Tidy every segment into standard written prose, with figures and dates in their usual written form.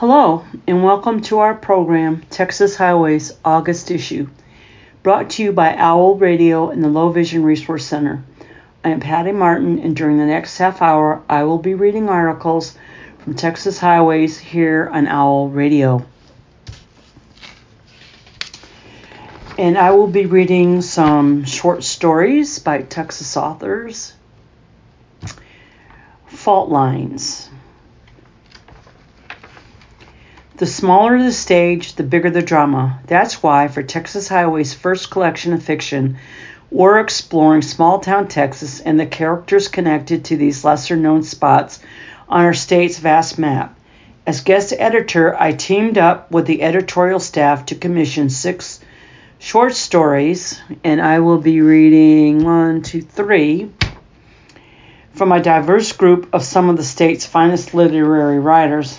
Hello, and welcome to our program, Texas Highways August issue, brought to you by OWL Radio and the Low Vision Resource Center. I am Patty Martin, and during the next half hour, I will be reading articles from Texas Highways here on OWL Radio. And I will be reading some short stories by Texas authors. Fault lines. The smaller the stage, the bigger the drama. That's why, for Texas Highway's first collection of fiction, we're exploring small-town Texas and the characters connected to these lesser-known spots on our state's vast map. As guest editor, I teamed up with the editorial staff to commission 6 short stories, and I will be reading 3 from a diverse group of some of the state's finest literary writers.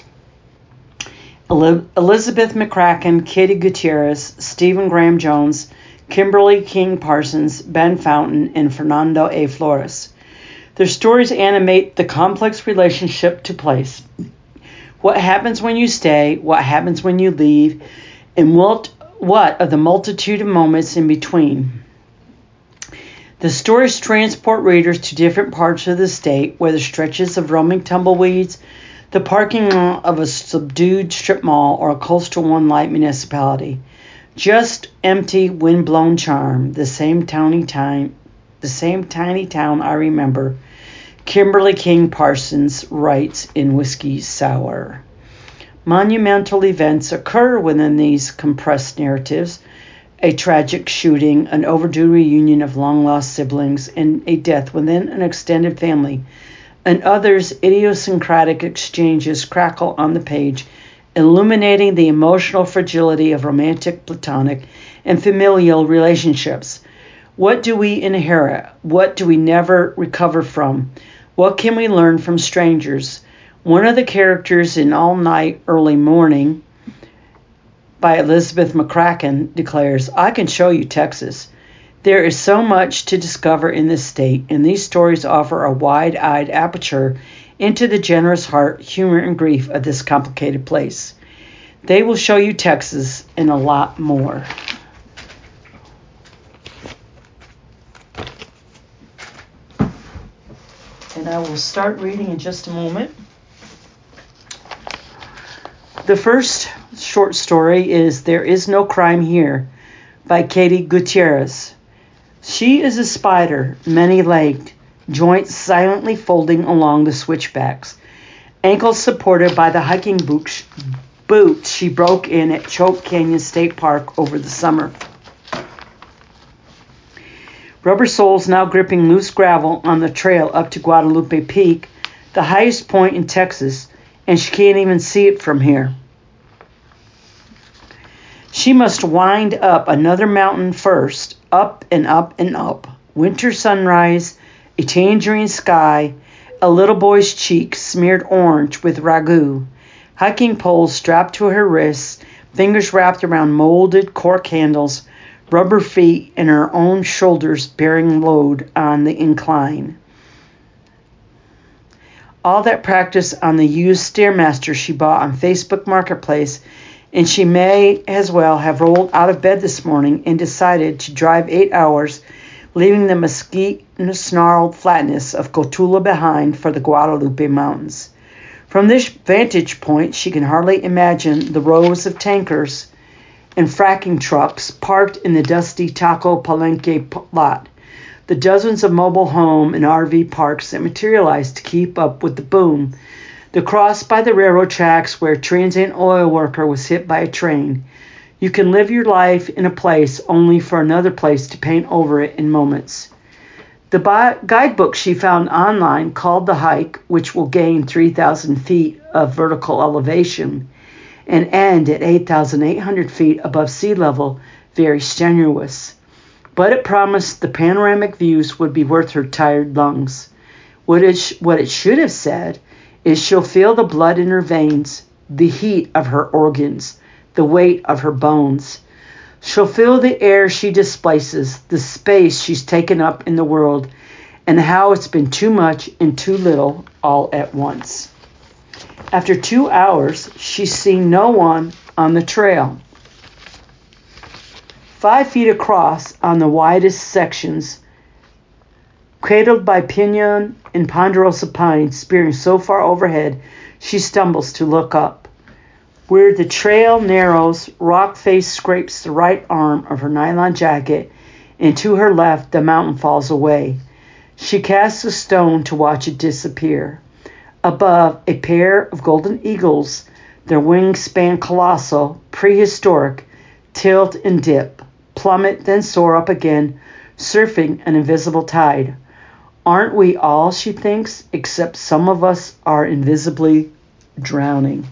Elizabeth McCracken, Katie Gutierrez, Stephen Graham Jones, Kimberly King Parsons, Ben Fountain, and Fernando A. Flores. Their stories animate the complex relationship to place. What happens when you stay, what happens when you leave, and what of the multitude of moments in between. The stories transport readers to different parts of the state, whether stretches of roaming tumbleweeds, the parking lot of a subdued strip mall, or a coastal one-light municipality. Just empty, wind-blown charm, the same tiny town I remember. Kimberly King Parsons writes in Whiskey Sour. Monumental events occur within these compressed narratives. A tragic shooting, an overdue reunion of long-lost siblings, and a death within an extended family. And others' idiosyncratic exchanges crackle on the page, illuminating the emotional fragility of romantic, platonic, and familial relationships. What do we inherit? What do we never recover from? What can we learn from strangers? One of the characters in All Night, Early Morning by Elizabeth McCracken declares, "I can show you Texas. There is so much to discover in this state, and these stories offer a wide-eyed aperture into the generous heart, humor, and grief of this complicated place. They will show you Texas and a lot more." And I will start reading in just a moment. The first short story is There Is No Crime Here by Katie Gutierrez. She is a spider, many-legged, joints silently folding along the switchbacks, ankles supported by the hiking boots she broke in at Choke Canyon State Park over the summer. Rubber soles now gripping loose gravel on the trail up to Guadalupe Peak, the highest point in Texas, and she can't even see it from here. She must wind up another mountain first, up and up and up. Winter sunrise, a tangerine sky, a little boy's cheeks smeared orange with ragu, hiking poles strapped to her wrists, fingers wrapped around molded cork handles, rubber feet, and her own shoulders bearing load on the incline. All that practice on the used Stairmaster she bought on Facebook Marketplace, and she may as well have rolled out of bed this morning and decided to drive 8 hours, leaving the mesquite-snarled flatness of Cotulla behind for the Guadalupe Mountains. From this vantage point, she can hardly imagine the rows of tankers and fracking trucks parked in the dusty Taco Palenque lot, the dozens of mobile home and RV parks that materialize to keep up with the boom, the cross by the railroad tracks where a transient oil worker was hit by a train. You can live your life in a place only for another place to paint over it in moments. The guidebook she found online called the hike, which will gain 3,000 feet of vertical elevation and end at 8,800 feet above sea level, very strenuous. But it promised the panoramic views would be worth her tired lungs. What it should have said is she'll feel the blood in her veins, the heat of her organs, the weight of her bones. She'll feel the air she displaces, the space she's taken up in the world, and how it's been too much and too little all at once. After 2 hours, she's seen no one on the trail. 5 feet across on the widest sections, cradled by pinon and ponderosa pines spearing so far overhead, she stumbles to look up. Where the trail narrows, rock face scrapes the right arm of her nylon jacket, and to her left the mountain falls away. She casts a stone to watch it disappear. Above, a pair of golden eagles, their wings span colossal, prehistoric, tilt and dip, plummet, then soar up again, surfing an invisible tide. Aren't we all, she thinks, except some of us are invisibly drowning.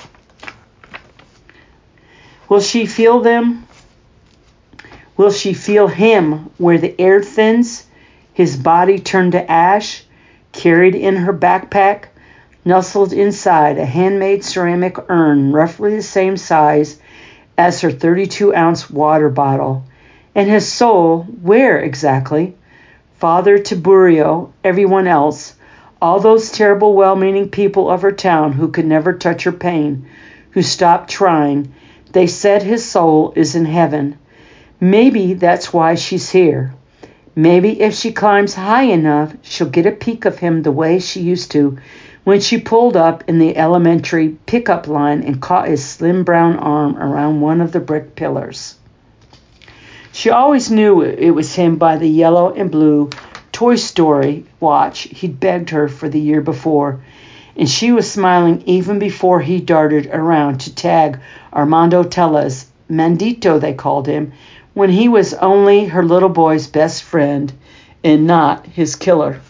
Will she feel them? Will she feel him where the air thins, his body turned to ash, carried in her backpack, nestled inside a handmade ceramic urn roughly the same size as her 32-ounce water bottle? And his soul, where exactly? Father Tiburio, everyone else, all those terrible well-meaning people of her town who could never touch her pain, who stopped trying, they said his soul is in heaven. Maybe that's why she's here. Maybe if she climbs high enough, she'll get a peek of him the way she used to when she pulled up in the elementary pickup line and caught his slim brown arm around one of the brick pillars. She always knew it was him by the yellow and blue Toy Story watch he'd begged her for the year before, and she was smiling even before he darted around to tag Armando Tellez, Mandito they called him, when he was only her little boy's best friend and not his killer.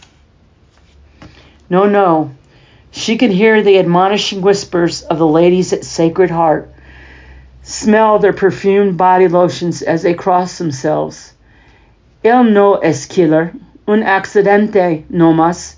No. She can hear the admonishing whispers of the ladies at Sacred Heart, smell their perfumed body lotions as they cross themselves. Él no es killer, un accidente no más,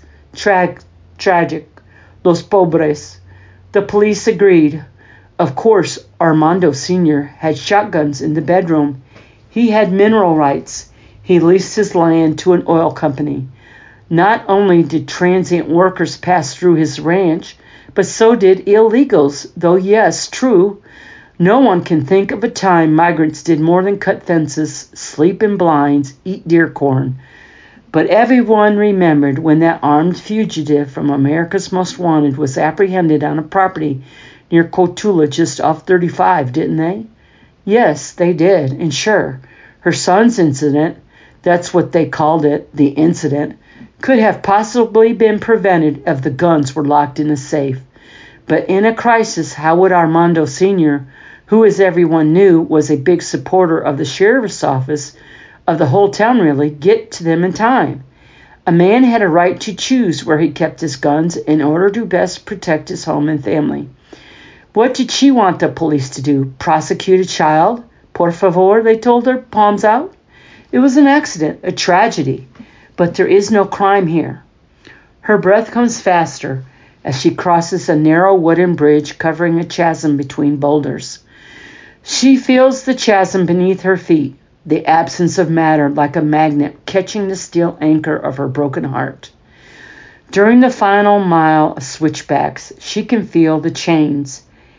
tragic, los pobres. The police agreed. Of course, Armando Sr. had shotguns in the bedroom. He had mineral rights. He leased his land to an oil company. Not only did transient workers pass through his ranch, but so did illegals, though yes, true, no one can think of a time migrants did more than cut fences, sleep in blinds, eat deer corn. But everyone remembered when that armed fugitive from America's Most Wanted was apprehended on a property near Cotula just off 35, didn't they? Yes, they did, and sure, her son's incident, that's what they called it, the incident, could have possibly been prevented if the guns were locked in a safe. But in a crisis, how would Armando Sr., who, as everyone knew, was a big supporter of the sheriff's office, of the whole town really, get to them in time? A man had a right to choose where he kept his guns in order to best protect his home and family. What did she want the police to do? Prosecute a child? Por favor, they told her, palms out. It was an accident, a tragedy, but there is no crime here. Her breath comes faster as she crosses a narrow wooden bridge covering a chasm between boulders. She feels the chasm beneath her feet, the absence of matter like a magnet catching the steel anchor of her broken heart. During the final mile of switchbacks, she can feel the chains.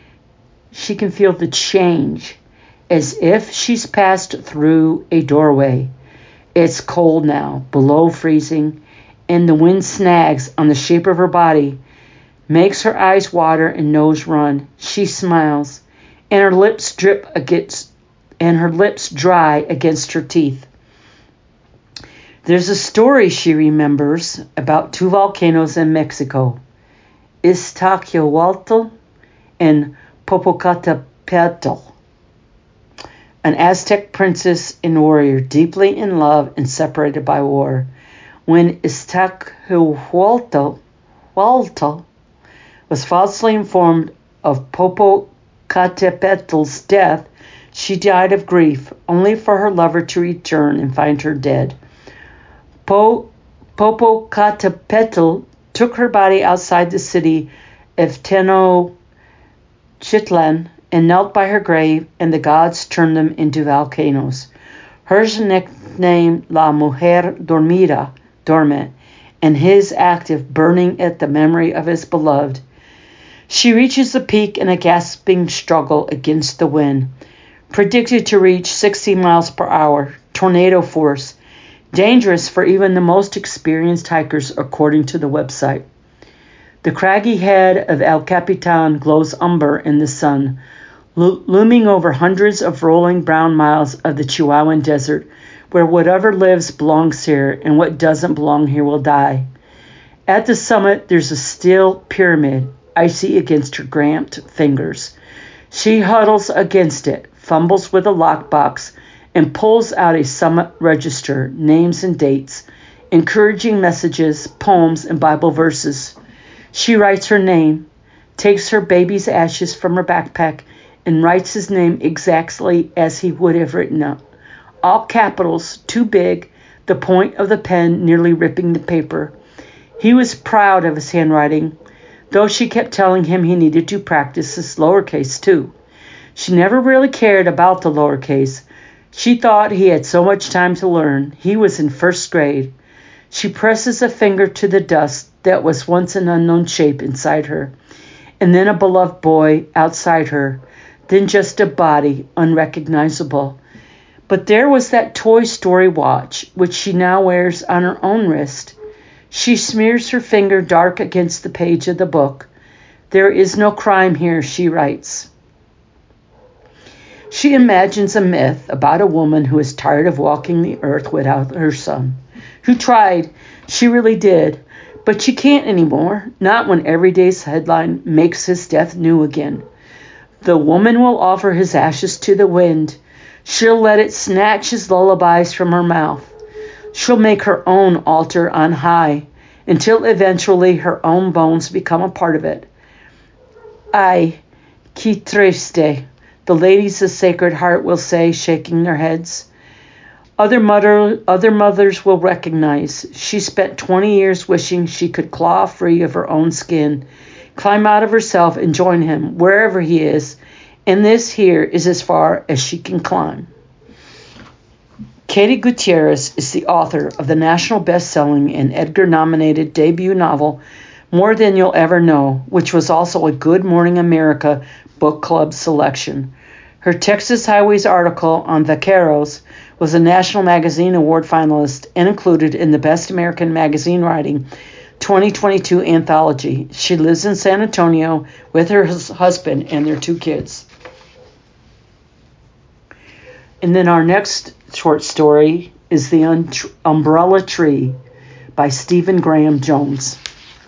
She can feel the change, as if she's passed through a doorway. It's cold now, below freezing, and the wind snags on the shape of her body, makes her eyes water and nose run. She smiles, and her lips dry against her teeth. There's a story she remembers about 2 volcanoes in Mexico, Iztaccíhuatl and Popocatépetl. An Aztec princess and warrior deeply in love and separated by war. When Iztaccíhuatl was falsely informed of Popocatépetl death, she died of grief, only for her lover to return and find her dead. Popocatépetl took her body outside the city of Tenochtitlan and knelt by her grave, and the gods turned them into volcanoes. Hers nicknamed La Mujer Dormida, dormant, and his active, burning at the memory of his beloved. She reaches the peak in a gasping struggle against the wind, predicted to reach 60 miles per hour, tornado force, dangerous for even the most experienced hikers, according to the website. The craggy head of El Capitan glows umber in the sun, looming over hundreds of rolling brown miles of the Chihuahuan desert, where whatever lives belongs here, and what doesn't belong here will die. At the summit, there's a steel pyramid, icy against her cramped fingers. She huddles against it, fumbles with a lockbox, and pulls out a summit register, names and dates, encouraging messages, poems, and Bible verses. She writes her name, takes her baby's ashes from her backpack, and writes his name exactly as he would have written it. All capitals, too big, the point of the pen nearly ripping the paper. He was proud of his handwriting, though she kept telling him he needed to practice his lowercase too. She never really cared about the lowercase. She thought he had so much time to learn. He was in first grade. She presses a finger to the dust that was once an unknown shape inside her, and then a beloved boy outside her, then just a body, unrecognizable. But there was that Toy Story watch, which she now wears on her own wrist. She smears her finger dark against the page of the book. There is no crime here, she writes. She imagines a myth about a woman who is tired of walking the earth without her son, who tried, she really did, but she can't anymore, not when every day's headline makes his death new again. The woman will offer his ashes to the wind. She'll let it snatch his lullabies from her mouth. She'll make her own altar on high, until eventually her own bones become a part of it. Ay, que triste, the ladies of Sacred Heart will say, shaking their heads. Other mothers will recognize. She spent 20 years wishing she could claw free of her own skin, climb out of herself and join him wherever he is, and this here is as far as she can climb. Katie Gutierrez is the author of the national best-selling and Edgar-nominated debut novel More Than You'll Ever Know, which was also a Good Morning America book club selection. Her Texas Highways article on Vaqueros was a National Magazine Award finalist and included in the Best American Magazine Writing 2022 anthology. She lives in San Antonio with her husband and their 2 kids. And then our next short story is The Umbrella Tree by Stephen Graham Jones.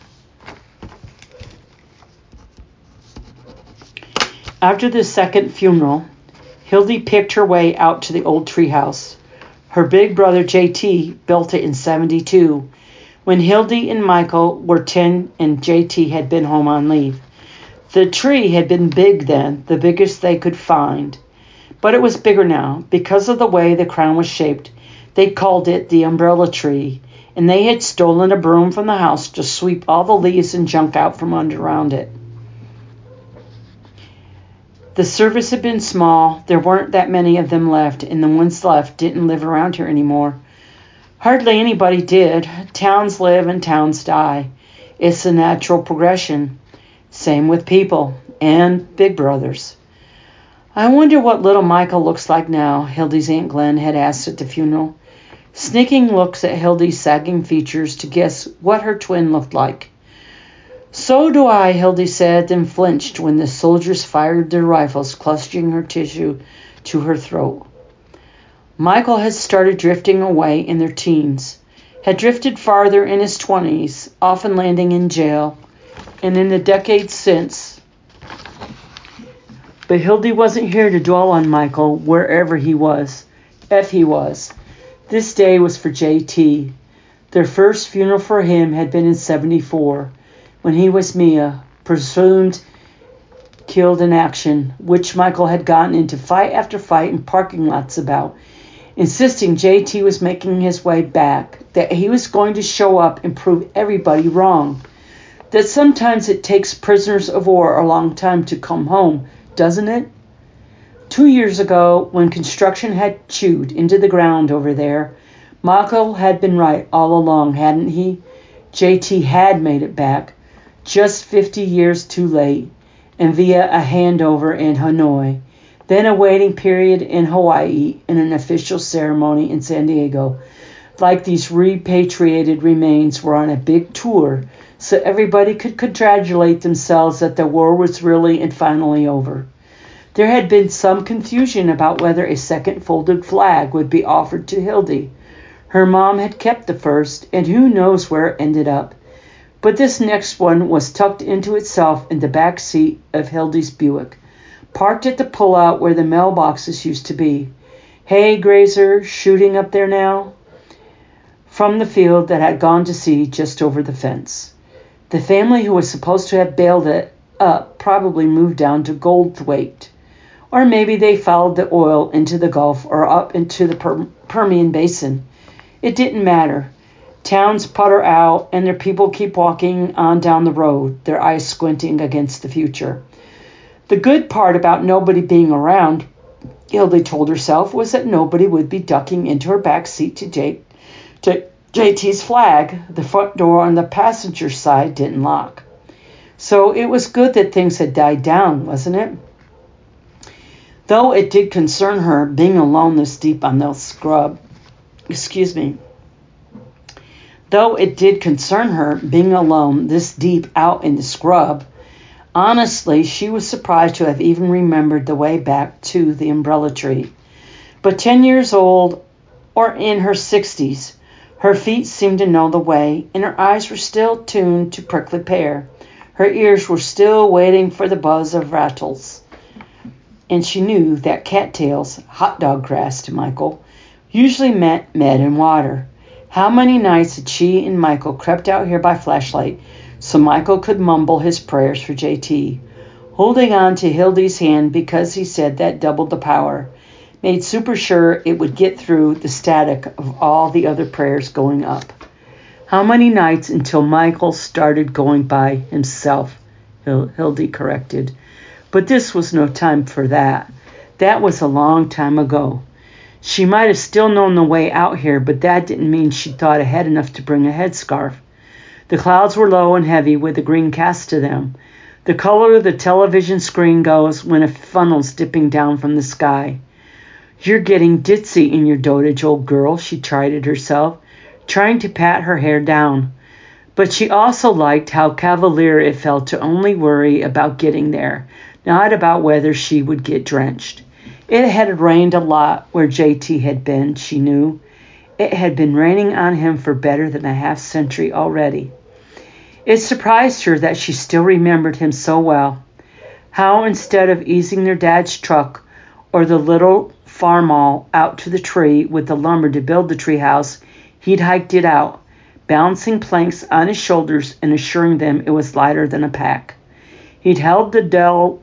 After the second funeral, Hildy picked her way out to the old treehouse. Her big brother JT built it in 1972, when Hildy and Michael were 10 and JT had been home on leave. The tree had been big then, the biggest they could find. But it was bigger now. Because of the way the crown was shaped, they called it the umbrella tree, and they had stolen a broom from the house to sweep all the leaves and junk out from around it. The service had been small. There weren't that many of them left, and the ones left didn't live around here anymore. Hardly anybody did. Towns live and towns die. It's a natural progression. Same with people and big brothers. I wonder what little Michael looks like now, Hildy's Aunt Glenn had asked at the funeral, sneaking looks at Hildy's sagging features to guess what her twin looked like. So do I, Hildy said, then flinched when the soldiers fired their rifles, clutching her tissue to her throat. Michael had started drifting away in their teens, had drifted farther in his 20s, often landing in jail, and in the decades since. But Hildy wasn't here to dwell on Michael wherever he was, if he was. This day was for JT. Their first funeral for him had been in 1974, when he was Mia, presumed killed in action, which Michael had gotten into fight after fight in parking lots about, insisting JT was making his way back, that he was going to show up and prove everybody wrong, that sometimes it takes prisoners of war a long time to come home, doesn't it? 2 years ago, when construction had chewed into the ground over there, Michael had been right all along, hadn't he? JT had made it back, just 50 years too late. and via a handover in Hanoi, then a waiting period in Hawaii, and an official ceremony in San Diego. Like these repatriated remains were on a big tour, so everybody could congratulate themselves that the war was really and finally over. There had been some confusion about whether a second folded flag would be offered to Hildy. Her mom had kept the first, and who knows where it ended up. But this next one was tucked into itself in the back seat of Hildy's Buick, parked at the pullout where the mailboxes used to be. Hey, Grazer, shooting up there now? From the field that had gone to sea just over the fence. The family who was supposed to have bailed it up probably moved down to Goldthwaite. Or maybe they followed the oil into the Gulf or up into the Permian Basin. It didn't matter. Towns putter out and their people keep walking on down the road, their eyes squinting against the future. The good part about nobody being around, Hildy told herself, was that nobody would be ducking into her back seat to JT's flag. The front door on the passenger side didn't lock. So it was good that things had died down, wasn't it? Though it did concern her being alone this deep on the scrub. Though it did concern her being alone this deep out in the scrub, honestly, she was surprised to have even remembered the way back to the umbrella tree. But 10 years old, or in her 60s, her feet seemed to know the way, and her eyes were still tuned to prickly pear. Her ears were still waiting for the buzz of rattles. And she knew that cattails, hot dog grass to Michael, usually meant mud and water. How many nights had she and Michael crept out here by flashlight so Michael could mumble his prayers for JT, holding on to Hildy's hand because he said that doubled the power, made super sure it would get through the static of all the other prayers going up. How many nights until Michael started going by himself, Hildy corrected. But this was no time for that. That was a long time ago. She might have still known the way out here, but that didn't mean she'd thought ahead enough to bring a headscarf. The clouds were low and heavy with a green cast to them. The color the television screen goes when a funnel's dipping down from the sky. You're getting ditzy in your dotage, old girl, she chided herself, trying to pat her hair down. But she also liked how cavalier it felt to only worry about getting there, not about whether she would get drenched. It had rained a lot where JT had been, she knew. It had been raining on him for better than a half-century already. It surprised her that she still remembered him so well. How instead of easing their dad's truck or the little farmall out to the tree with the lumber to build the treehouse, he'd hiked it out, balancing planks on his shoulders and assuring them it was lighter than a pack. He'd held the dull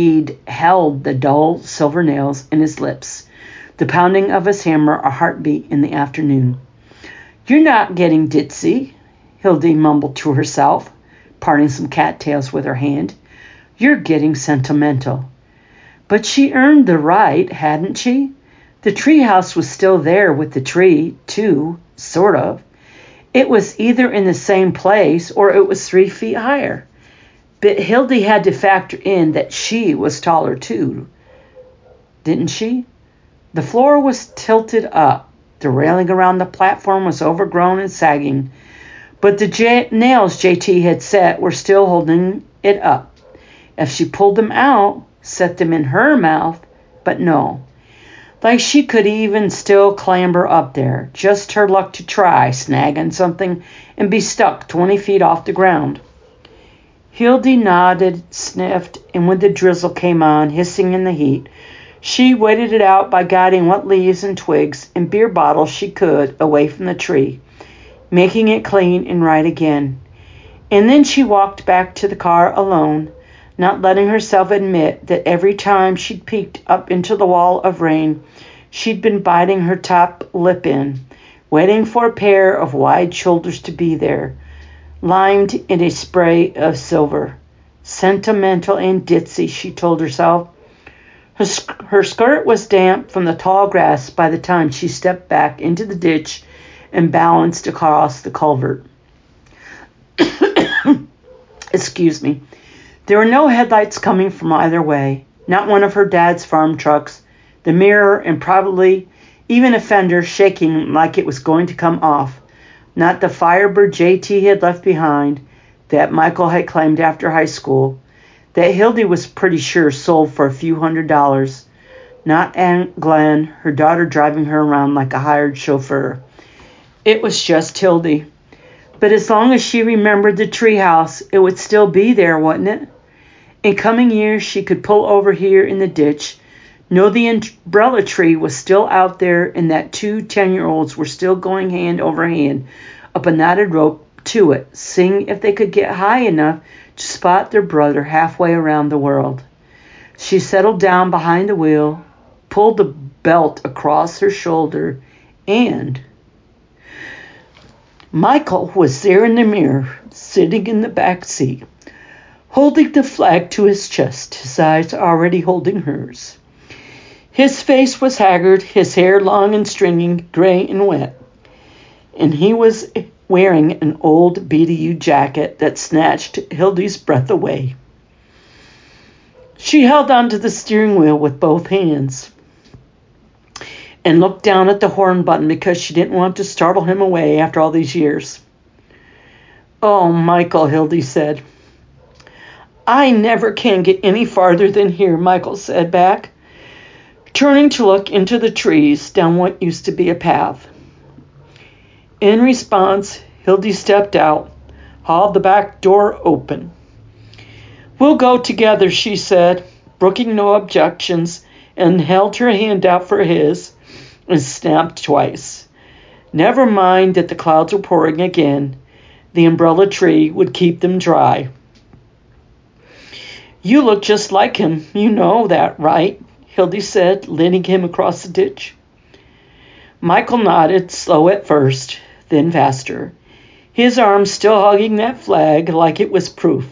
silver nails in his lips, the pounding of his hammer a heartbeat in the afternoon. You're not getting ditzy, Hildy mumbled to herself, parting some cattails with her hand. You're getting sentimental. But she earned the right, hadn't she? The treehouse was still there with the tree, too, sort of. It was either in the same place or it was 3 feet higher. But Hildy had to factor in that she was taller, too, didn't she? The floor was tilted up. The railing around the platform was overgrown and sagging, but the nails JT had set were still holding it up. If she pulled them out, set them in her mouth, but no. Like she could even still clamber up there. Just her luck to try, snagging something, and be stuck 20 feet off the ground. Hildy nodded, sniffed, and when the drizzle came on, hissing in the heat, she waited it out by guiding what leaves and twigs and beer bottles she could away from the tree, making it clean and right again. And then she walked back to the car alone, not letting herself admit that every time she'd peeked up into the wall of rain, she'd been biting her top lip in, waiting for a pair of wide shoulders to be there, limed in a spray of silver. Sentimental and ditzy, she told herself. Her skirt was damp from the tall grass by the time she stepped back into the ditch and balanced across the culvert. Excuse me. There were no headlights coming from either way, not one of her dad's farm trucks, the mirror and probably even a fender shaking like it was going to come off, not the Firebird JT had left behind that Michael had claimed after high school, that Hildy was pretty sure sold for a few $100s, not Aunt Glenn, her daughter driving her around like a hired chauffeur. It was just Hildy. But as long as she remembered the treehouse, it would still be there, wouldn't it? In coming years, she could pull over here in the ditch, know the umbrella tree was still out there, and that 2 10-year-olds were still going hand over hand up a knotted rope to it, seeing if they could get high enough to spot their brother halfway around the world. She settled down behind the wheel, pulled the belt across her shoulder, and Michael was there in the mirror, sitting in the back seat, holding the flag to his chest, his eyes already holding hers. His face was haggard, his hair long and stringy, gray and wet, and he was wearing an old BDU jacket that snatched Hildy's breath away. She held onto the steering wheel with both hands and looked down at the horn button because she didn't want to startle him away after all these years. "Oh, Michael," Hildy said. "I never can get any farther than here," Michael said back, turning to look into the trees down what used to be a path. In response, Hildy stepped out, hauled the back door open. "We'll go together," she said, brooking no objections, and held her hand out for his and snapped twice. Never mind that the clouds were pouring again. The umbrella tree would keep them dry. "You look just like him. You know that, right?" Hildy said, leading him across the ditch. Michael nodded, slow at first, then faster, his arm still hugging that flag like it was proof.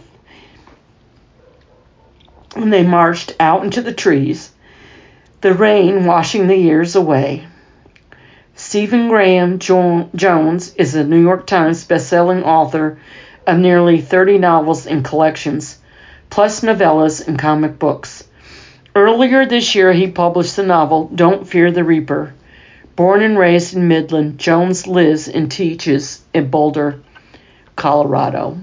And they marched out into the trees, the rain washing the years away. Stephen Graham Jones is a New York Times bestselling author of nearly 30 novels and collections, plus novellas and comic books. Earlier this year, he published the novel Don't Fear the Reaper. Born and raised in Midland, Jones lives and teaches in Boulder, Colorado.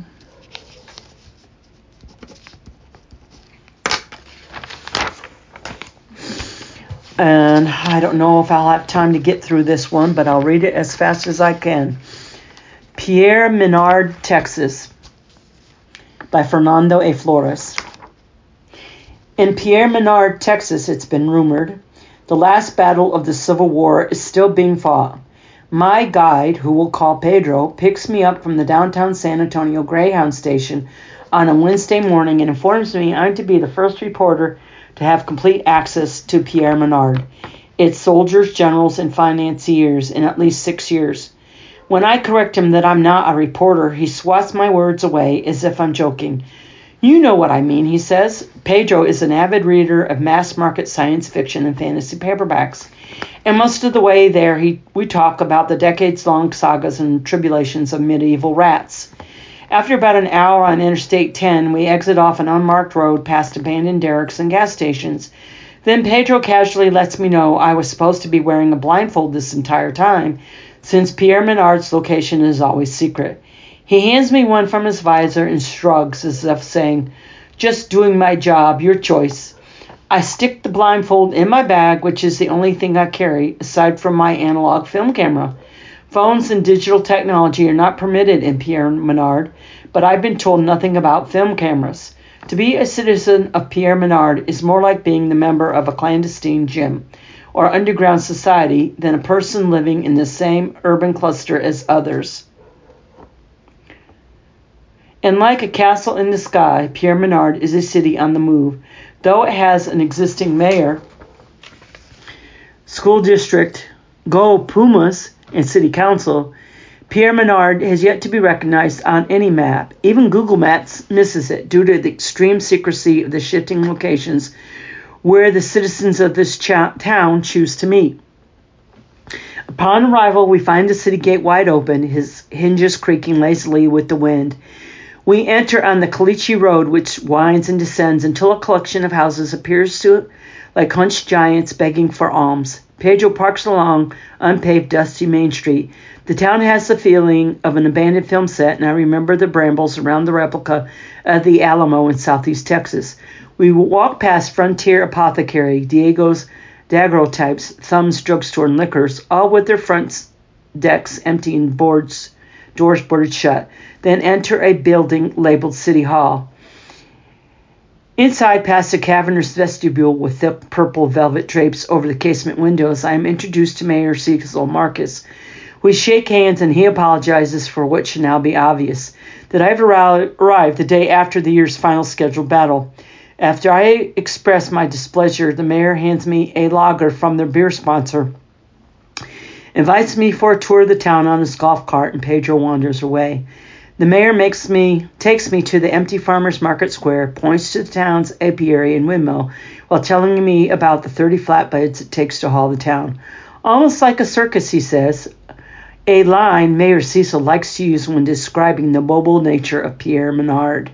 And I don't know if I'll have time to get through this one, but I'll read it as fast as I can. Pierre Menard, Texas, by Fernando A. Flores. In Pierre Menard, Texas, it's been rumored, the last battle of the Civil War is still being fought. My guide, who we'll call Pedro, picks me up from the downtown San Antonio Greyhound station on a Wednesday morning and informs me I'm to be the first reporter to have complete access to Pierre Menard, its soldiers, generals, and financiers in at least 6 years. When I correct him that I'm not a reporter, he swats my words away as if I'm joking. "You know what I mean," he says. Pedro is an avid reader of mass-market science fiction and fantasy paperbacks, and most of the way there we talk about the decades-long sagas and tribulations of medieval rats. After about an hour on Interstate 10, we exit off an unmarked road past abandoned derricks and gas stations. Then Pedro casually lets me know I was supposed to be wearing a blindfold this entire time, since Pierre Menard's location is always secret. He hands me one from his visor and shrugs as if saying, "Just doing my job, your choice." I stick the blindfold in my bag, which is the only thing I carry, aside from my analog film camera. Phones and digital technology are not permitted in Pierre Menard, but I've been told nothing about film cameras. To be a citizen of Pierre Menard is more like being the member of a clandestine gym or underground society than a person living in the same urban cluster as others. And like a castle in the sky, Pierre Menard is a city on the move. Though it has an existing mayor, school district, Go Pumas, and city council, Pierre Menard has yet to be recognized on any map. Even Google Maps misses it due to the extreme secrecy of the shifting locations where the citizens of this town choose to meet. Upon arrival, we find the city gate wide open, his hinges creaking lazily with the wind. We enter on the Caliche Road, which winds and descends until a collection of houses appears to like hunched giants begging for alms. Pedro parks along unpaved, dusty Main Street. The town has the feeling of an abandoned film set, and I remember the brambles around the replica of the Alamo in southeast Texas. We walk past Frontier Apothecary, Diego's daguerreotypes, Thumb's Drugstore and Liquors, all with their front decks empty and doors boarded shut. Then enter a building labeled City Hall. Inside, past a cavernous vestibule with thick purple velvet drapes over the casement windows, I am introduced to Mayor Cecil Marcus. We shake hands, and he apologizes for what should now be obvious, that I've arrived the day after the year's final scheduled battle. After I express my displeasure, the mayor hands me a lager from their beer sponsor, invites me for a tour of the town on his golf cart, and Pedro wanders away. The mayor takes me to the empty farmers market square, points to the town's apiary and windmill, while telling me about the 30 flatbeds it takes to haul the town. Almost like a circus, he says, a line Mayor Cecil likes to use when describing the mobile nature of Pierre Menard.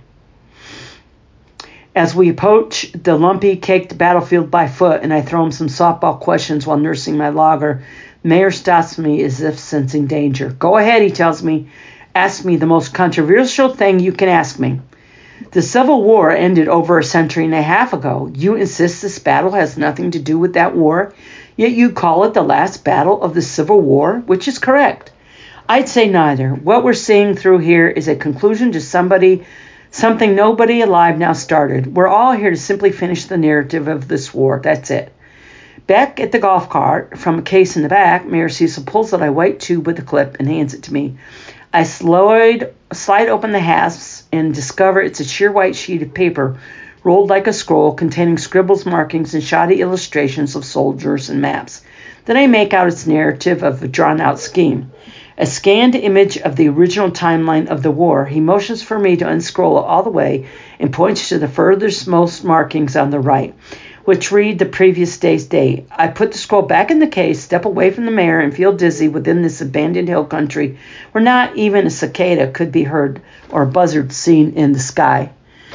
As we approach the lumpy, caked battlefield by foot, and I throw him some softball questions while nursing my lager, the mayor stops me as if sensing danger. Go ahead, he tells me. Ask me the most controversial thing you can ask me. The Civil War ended over a century and a half ago. You insist this battle has nothing to do with that war, yet you call it the last battle of the Civil War, which is correct. I'd say neither. What we're seeing through here is a conclusion to something nobody alive now started. We're all here to simply finish the narrative of this war. That's it. Back at the golf cart, from a case in the back, Mayor Cecil pulls out a white tube with a clip and hands it to me. I slide open the hasps and discover it's a sheer white sheet of paper rolled like a scroll containing scribbles, markings, and shoddy illustrations of soldiers and maps. Then I make out its narrative of a drawn-out scheme. A scanned image of the original timeline of the war. He motions for me to unscroll it all the way and points to the furthest most markings on the right, which read the previous day's date. I put the scroll back in the case, step away from the mayor, and feel dizzy within this abandoned hill country where not even a cicada could be heard or a buzzard seen in the sky.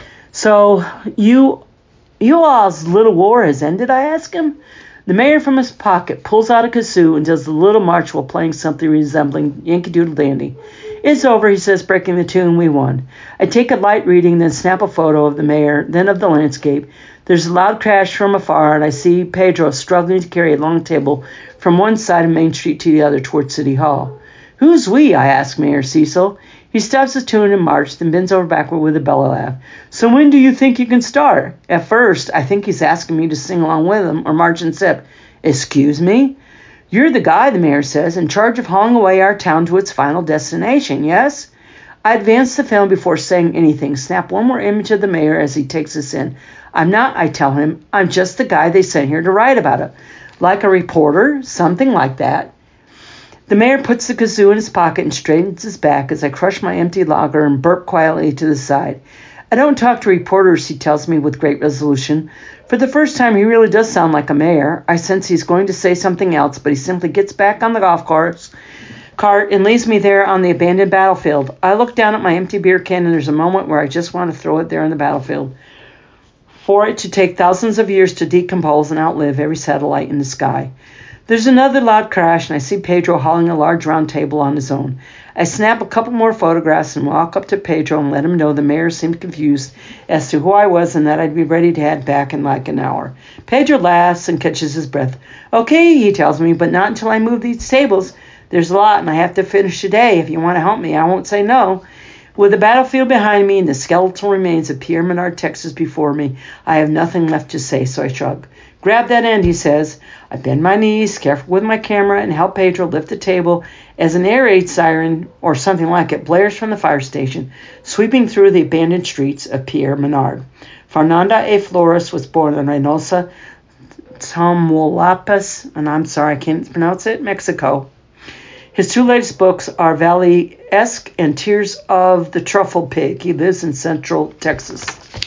So, you all's little war has ended, I ask him. The mayor from his pocket pulls out a kazoo and does the little march while playing something resembling Yankee Doodle Dandy. It's over, he says, breaking the tune. We won. I take a light reading, then snap a photo of the mayor, then of the landscape. There's a loud crash from afar, and I see Pedro struggling to carry a long table from one side of Main Street to the other toward City Hall. Who's we? I ask Mayor Cecil. He stops his tune and march, then bends over backward with a bellow laugh. So when do you think you can start? At first, I think he's asking me to sing along with him or march in step. Excuse me? You're the guy, the mayor says, in charge of hauling away our town to its final destination, yes? I advance the film before saying anything, snap one more image of the mayor as he takes us in. I'm not, I tell him. I'm just the guy they sent here to write about it. Like a reporter, something like that. The mayor puts the kazoo in his pocket and straightens his back as I crush my empty lager and burp quietly to the side. I don't talk to reporters, he tells me with great resolution. For the first time, he really does sound like a mayor. I sense he's going to say something else, but he simply gets back on the golf cart and leaves me there on the abandoned battlefield. I look down at my empty beer can, and there's a moment where I just want to throw it there on the battlefield, for it to take thousands of years to decompose and outlive every satellite in the sky. There's another loud crash, and I see Pedro hauling a large round table on his own. I snap a couple more photographs and walk up to Pedro and let him know the mayor seemed confused as to who I was and that I'd be ready to head back in like an hour. Pedro laughs and catches his breath. Okay, he tells me, but not until I move these tables. There's a lot, and I have to finish today. If you want to help me, I won't say no. With the battlefield behind me and the skeletal remains of Pierre Menard, Texas before me, I have nothing left to say, so I shrug. Grab that end, he says. I bend my knees, careful with my camera, and help Pedro lift the table as an air raid siren, or something like it, blares from the fire station, sweeping through the abandoned streets of Pierre Menard. Fernando A. Flores was born in Reynosa, Tamaulipas, and I'm sorry, I can't pronounce it, Mexico. His two latest books are Valley-esque and Tears of the Truffle Pig. He lives in Central Texas.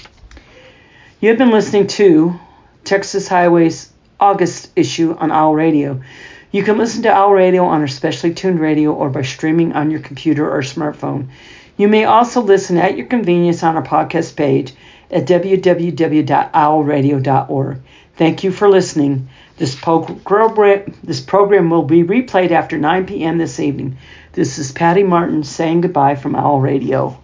You have been listening to Texas Highway's August issue on Owl Radio. You can listen to Owl Radio on our specially tuned radio or by streaming on your computer or smartphone. You may also listen at your convenience on our podcast page at www.owlradio.org. Thank you for listening. This program will be replayed after 9 p.m. this evening. This is Patty Martin saying goodbye from Owl Radio.